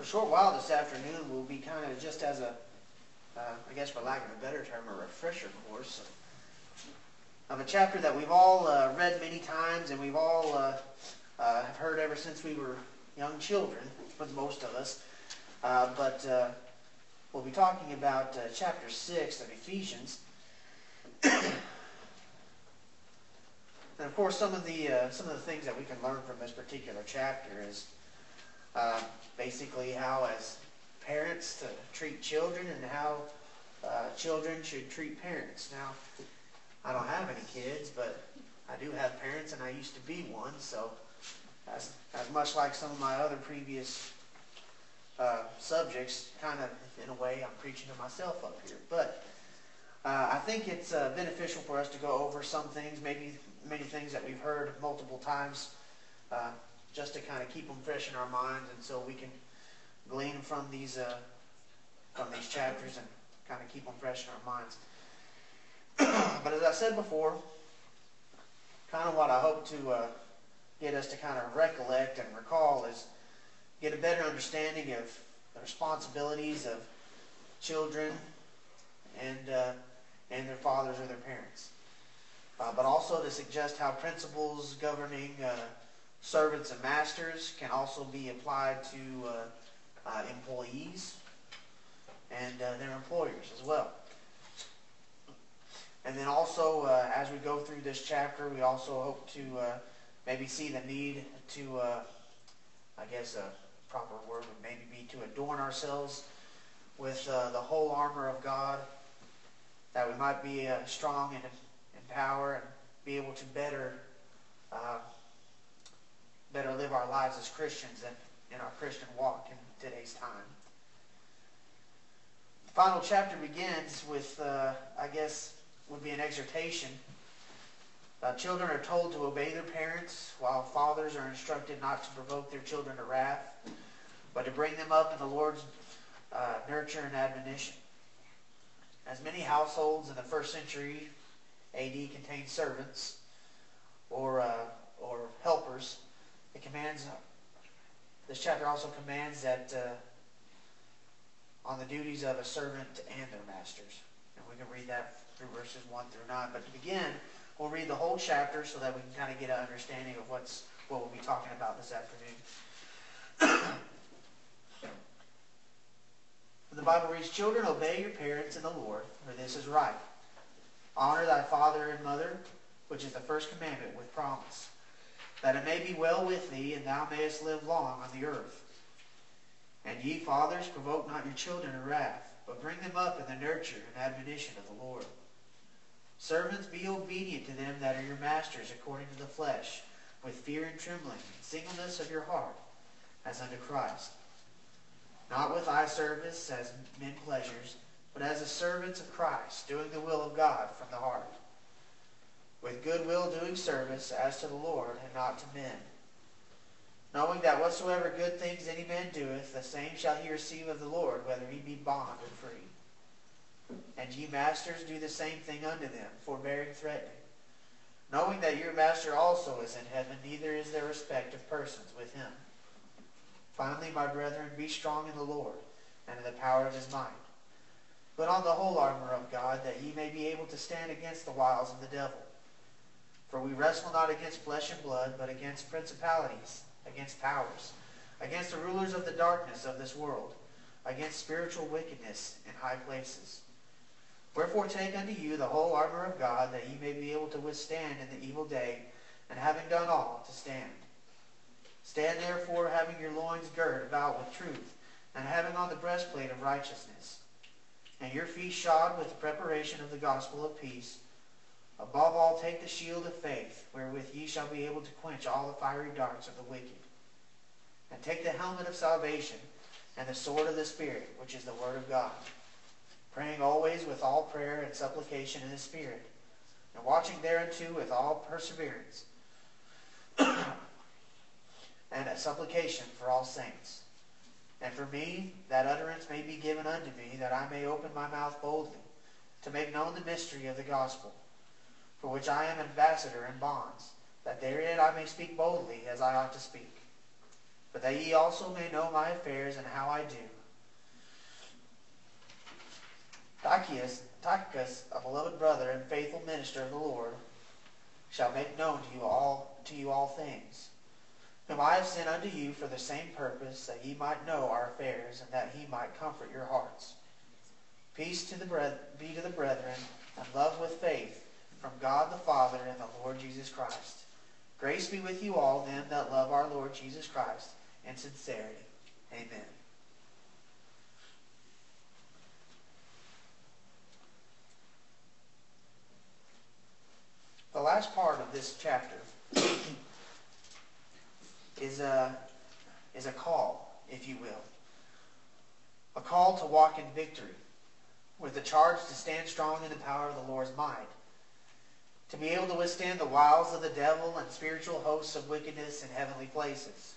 short while this afternoon will be kind of just as a, I guess for lack of a better term, a refresher course of a chapter that we've all read many times and we've all have heard ever since we were young children, for most of us. But we'll be talking about chapter 6 of Ephesians. And of course, some of the things that we can learn from this particular chapter is basically how, as parents, to treat children, and how children should treat parents. Now, I don't have any kids, but I do have parents, and I used to be one. So, as much like some of my other previous subjects, kind of in a way, I'm preaching to myself up here. But I think it's beneficial for us to go over some things, maybe many things that we've heard multiple times, just to kind of keep them fresh in our minds, and so we can glean from these chapters and kind of keep them fresh in our minds. But as I said before, kind of what I hope to get us to kind of recollect and recall is get a better understanding of the responsibilities of children and their fathers or their parents. But also to suggest how principles governing servants and masters can also be applied to employees and their employers as well. And then also, as we go through this chapter, we also hope to maybe see the need to, I guess a proper word would maybe be to adorn ourselves with the whole armor of God, that we might be strong in power and be able to better live our lives as Christians and in our Christian walk in today's time. The final chapter begins with, I guess, would be an exhortation. Children are told to obey their parents, while fathers are instructed not to provoke their children to wrath, but to bring them up in the Lord's nurture and admonition. As many households in the first century A.D. contained servants or helpers, this chapter also commands that on the duties of a servant and their masters. And we can read that through verses 1 through 9. But to begin, we'll read the whole chapter so that we can kind of get an understanding of what we'll be talking about this afternoon. The Bible reads, "Children, obey your parents in the Lord, for this is right. Honor thy father and mother, which is the first commandment with promise, that it may be well with thee, and thou mayest live long on the earth. And ye fathers, provoke not your children to wrath, but bring them up in the nurture and admonition of the Lord. Servants, be obedient to them that are your masters according to the flesh, with fear and trembling, and singleness of your heart, as unto Christ. Not with eye service as men pleasures, but as the servants of Christ, doing the will of God from the heart. With good will doing service as to the Lord, and not to men. Knowing that whatsoever good things any man doeth, the same shall he receive of the Lord, whether he be bond or free. And ye masters, do the same thing unto them, forbearing threatening. Knowing that your master also is in heaven, neither is there respect of persons with him. Finally, my brethren, be strong in the Lord, and in the power of his might. Put on the whole armor of God, that ye may be able to stand against the wiles of the devil. For we wrestle not against flesh and blood, but against principalities, against powers, against the rulers of the darkness of this world, against spiritual wickedness in high places. Wherefore take unto you the whole armor of God, that ye may be able to withstand in the evil day, and having done all, to stand. Stand therefore, having your loins girt about with truth, and having on the breastplate of righteousness, and your feet shod with the preparation of the gospel of peace. Above all, take the shield of faith, wherewith ye shall be able to quench all the fiery darts of the wicked. And take the helmet of salvation, and the sword of the Spirit, which is the word of God, praying always with all prayer and supplication in the Spirit, and watching thereunto with all perseverance, and a supplication for all saints. And for me, that utterance may be given unto me, that I may open my mouth boldly, to make known the mystery of the gospel, for which I am ambassador in bonds, that therein I may speak boldly as I ought to speak. but that ye also may know my affairs and how I do. Tychicus, a beloved brother and faithful minister of the Lord, shall make known to you all things, whom I have sent unto you for the same purpose, that ye might know our affairs, and that he might comfort your hearts. Peace be to the brethren, and love with faith, from God the Father and the Lord Jesus Christ. Grace be with you all, them that love our Lord Jesus Christ in sincerity. Amen. The last part of this chapter is a call, if you will. A call to walk in victory, with a charge to stand strong in the power of the Lord's might, to be able to withstand the wiles of the devil and spiritual hosts of wickedness in heavenly places.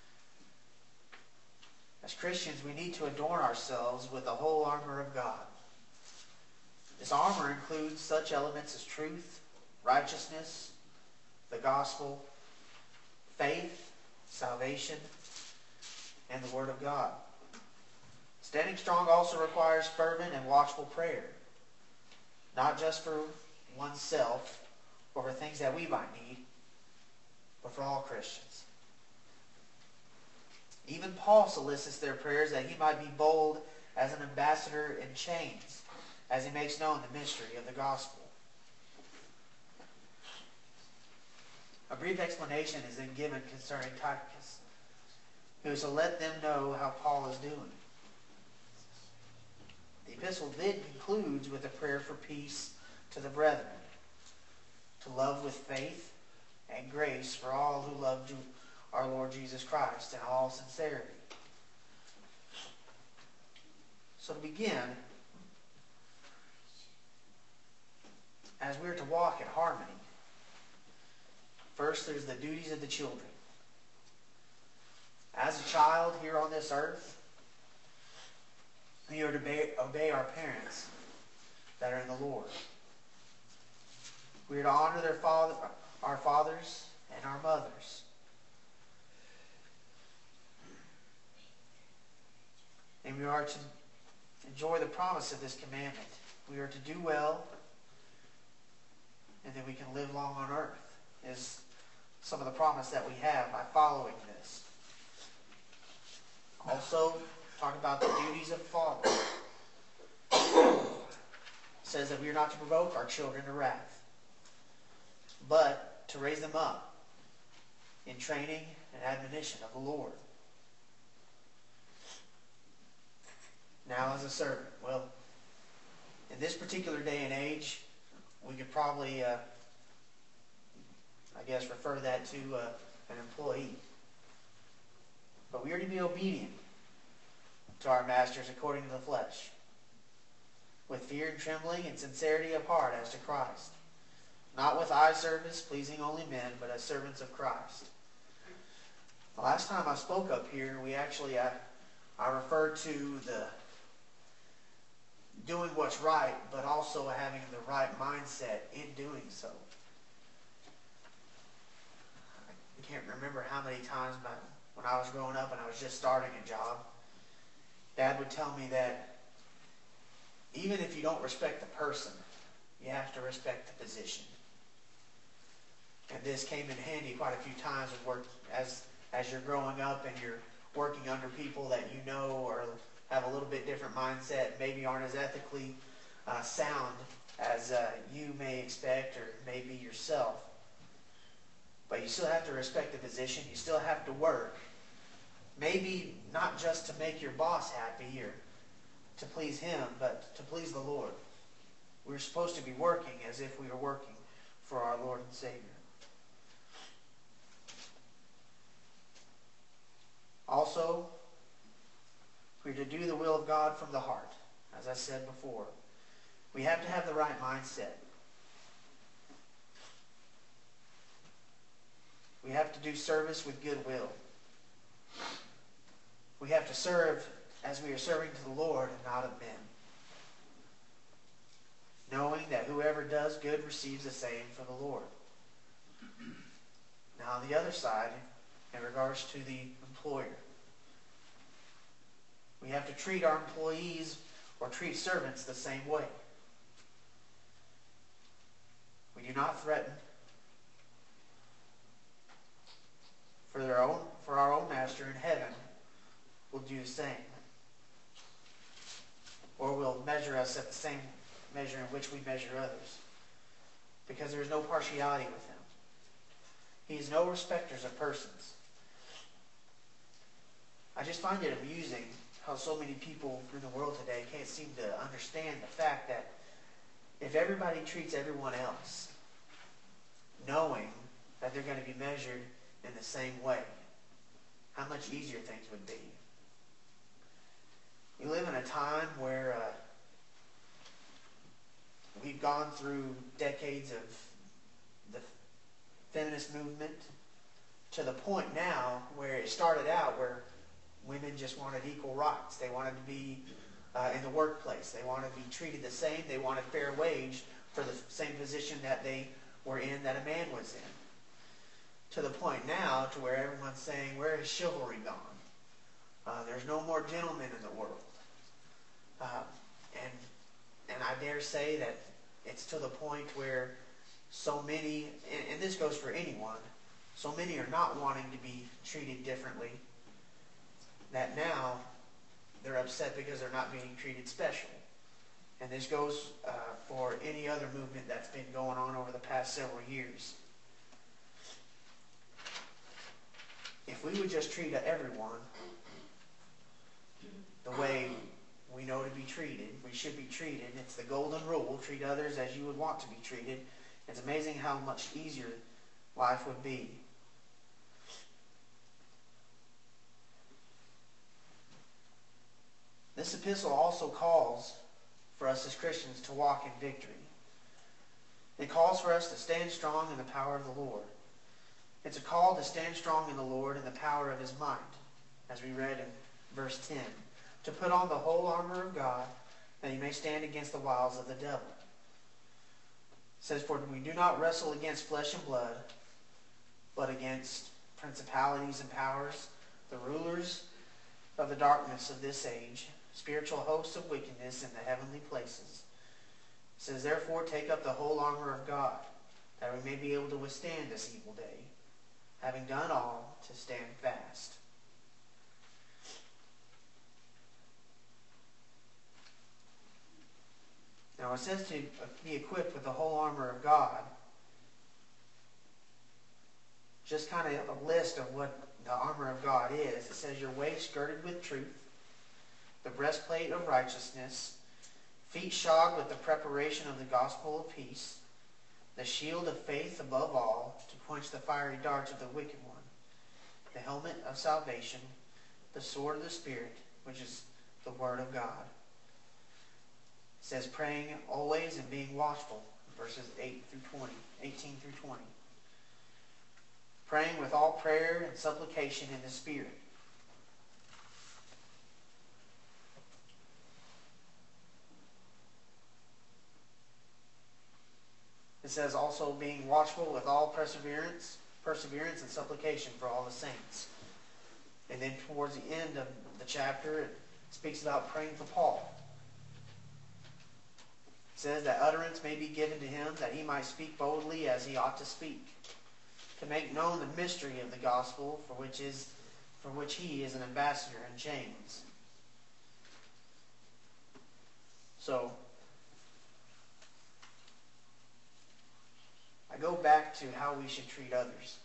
As Christians, we need to adorn ourselves with the whole armor of God. This armor includes such elements as truth, righteousness, the gospel, faith, salvation, and the Word of God. Standing strong also requires fervent and watchful prayer, not just for oneself or for things that we might need, but for all Christians. Even Paul solicits their prayers that he might be bold as an ambassador in chains, as he makes known the mystery of the gospel. A brief explanation is then given concerning Tychicus, who is to let them know how Paul is doing. The epistle then concludes with a prayer for peace to the brethren, to love with faith and grace for all who love our Lord Jesus Christ in all sincerity. So to begin, as we're to walk in harmony, first there's the duties of the children. As a child here on this earth, we are to obey our parents that are in the Lord. We are to honor our fathers and our mothers. And we are to enjoy the promise of this commandment. We are to do well, and then we can live long on earth, is some of the promise that we have by following this. Also, talk about the duties of father. It says that we are not to provoke our children to wrath, but to raise them up in training and admonition of the Lord. Now, as a servant, well, in this particular day and age, we could probably, refer that to an employee. But we are to be obedient to our masters according to the flesh, with fear and trembling and sincerity of heart as to Christ, not with eye service, pleasing only men, but as servants of Christ. The last time I spoke up here, I referred to the doing what's right, but also having the right mindset in doing so. I can't remember how many times when I was growing up and I was just starting a job, Dad would tell me that even if you don't respect the person, you have to respect the position. And this came in handy quite a few times as you're growing up and you're working under people that you know or have a little bit different mindset, maybe aren't as ethically sound as you may expect or maybe yourself. But you still have to respect the position. You still have to work. Maybe not just to make your boss happy or to please him, but to please the Lord. We're supposed to be working as if we were working for our Lord and Savior. Also, we're to do the will of God from the heart, as I said before. We have to have the right mindset. We have to do service with goodwill. We have to serve as we are serving to the Lord and not of men, knowing that whoever does good receives the same from the Lord. Now on the other side, in regards to the employer. We have to treat our employees or treat servants the same way. We do not threaten. For our own master in heaven will do the same. Or will measure us at the same measure in which we measure others. Because there is no partiality with him. He is no respecter of persons. I just find it amusing how so many people in the world today can't seem to understand the fact that if everybody treats everyone else, knowing that they're going to be measured in the same way, how much easier things would be. We live in a time where we've gone through decades of the feminist movement to the point now where it started out where women just wanted equal rights. They wanted to be in the workplace. They wanted to be treated the same. They wanted fair wage for the same position that they were in that a man was in. To the point now to where everyone's saying, where has chivalry gone? There's no more gentlemen in the world. And I dare say that it's to the point where so many, and this goes for anyone, so many are not wanting to be treated differently that now they're upset because they're not being treated special. And this goes for any other movement that's been going on over the past several years. If we would just treat everyone the way we know to be treated, we should be treated. It's the golden rule. Treat others as you would want to be treated. It's amazing how much easier life would be. This epistle also calls for us as Christians to walk in victory. It calls for us to stand strong in the power of the Lord. It's a call to stand strong in the Lord and the power of his might, as we read in verse 10. To put on the whole armor of God, that he may stand against the wiles of the devil. It says, for we do not wrestle against flesh and blood, but against principalities and powers, the rulers of the darkness of this age, spiritual hosts of wickedness in the heavenly places. It says, therefore take up the whole armor of God, that we may be able to withstand this evil day, having done all, to stand fast. Now it says to be equipped with the whole armor of God. Just kind of a list of what the armor of God is. It says your waist girded with truth, the breastplate of righteousness, feet shod with the preparation of the gospel of peace, the shield of faith above all, to quench the fiery darts of the wicked one, the helmet of salvation, the sword of the Spirit, which is the word of God. It says praying always and being watchful, verses 18 through 20. Praying with all prayer and supplication in the Spirit. It says also being watchful with all perseverance and supplication for all the saints. And then towards the end of the chapter, it speaks about praying for Paul. It says that utterance may be given to him, that he might speak boldly as he ought to speak, to make known the mystery of the gospel, for which he is an ambassador in chains. So, I go back to how we should treat others.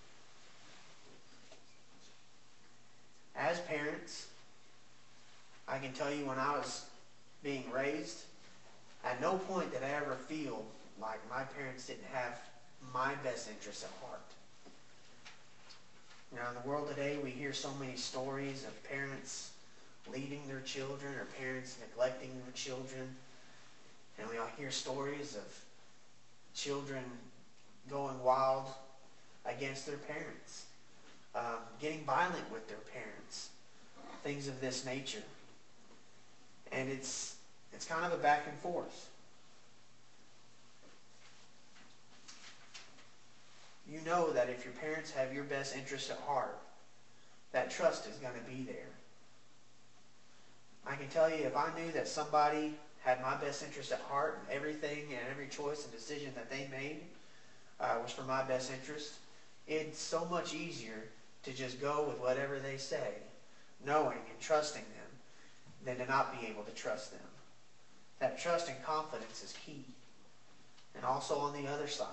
As parents, I can tell you when I was being raised, at no point did I ever feel like my parents didn't have my best interests at heart. You know, in the world today, we hear so many stories of parents leaving their children or parents neglecting their children. And we all hear stories of children going wild against their parents, getting violent with their parents, things of this nature. And it's kind of a back and forth. you know that if your parents have your best interest at heart, that trust is going to be there. I can tell you, if I knew that somebody had my best interest at heart and everything and every choice and decision that they made was for my best interest, it's so much easier to just go with whatever they say, knowing and trusting them, than to not be able to trust them. That trust and confidence is key. And also on the other side,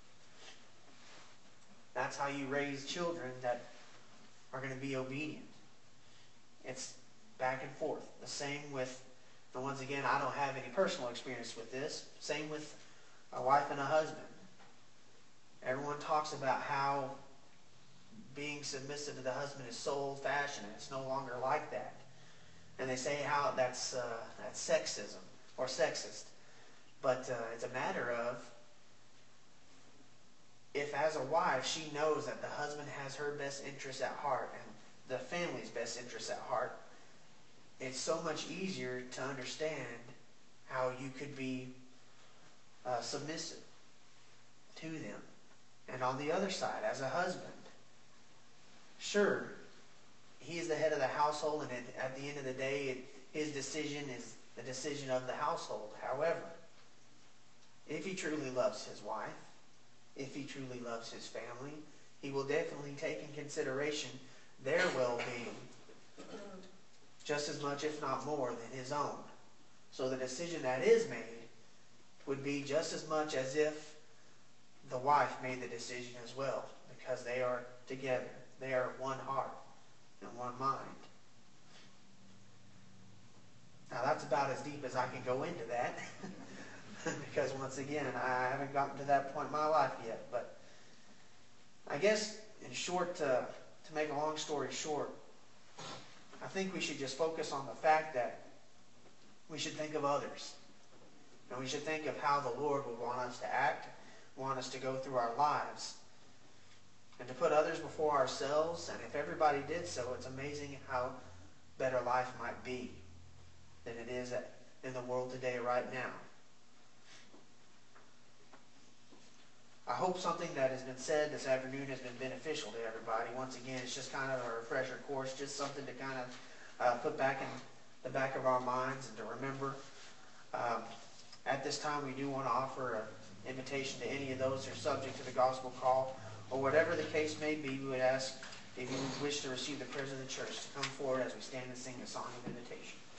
that's how you raise children that are going to be obedient. It's back and forth. The same with, and once again, I don't have any personal experience with this, same with a wife and a husband. Everyone talks about how being submissive to the husband is so old-fashioned, and it's no longer like that. And they say how that's sexism or sexist. But it's a matter of, if as a wife she knows that the husband has her best interests at heart and the family's best interests at heart, it's so much easier to understand how you could be submissive to them. And on the other side, as a husband, sure, he is the head of the household, and at the end of the day, his decision is the decision of the household. However, if he truly loves his wife, if he truly loves his family, he will definitely take in consideration their well-being just as much, if not more, than his own. So the decision that is made would be just as much as if the wife made the decision as well, because they are together. They are one heart and one mind. Now that's about as deep as I can go into that. Because once again, I haven't gotten to that point in my life yet. But I guess, in short, to make a long story short, I think we should just focus on the fact that we should think of others. And we should think of how the Lord would want us to act, want us to go through our lives, and to put others before ourselves. And if everybody did so, it's amazing how better life might be than it is in the world today right now. I hope something that has been said this afternoon has been beneficial to everybody. Once again, it's just kind of a refresher course, just something to kind of put back in the back of our minds and to remember. At this time, we do want to offer an invitation to any of those who are subject to the gospel call, or whatever the case may be. We would ask if you wish to receive the prayers of the church to come forward as we stand and sing a song of invitation.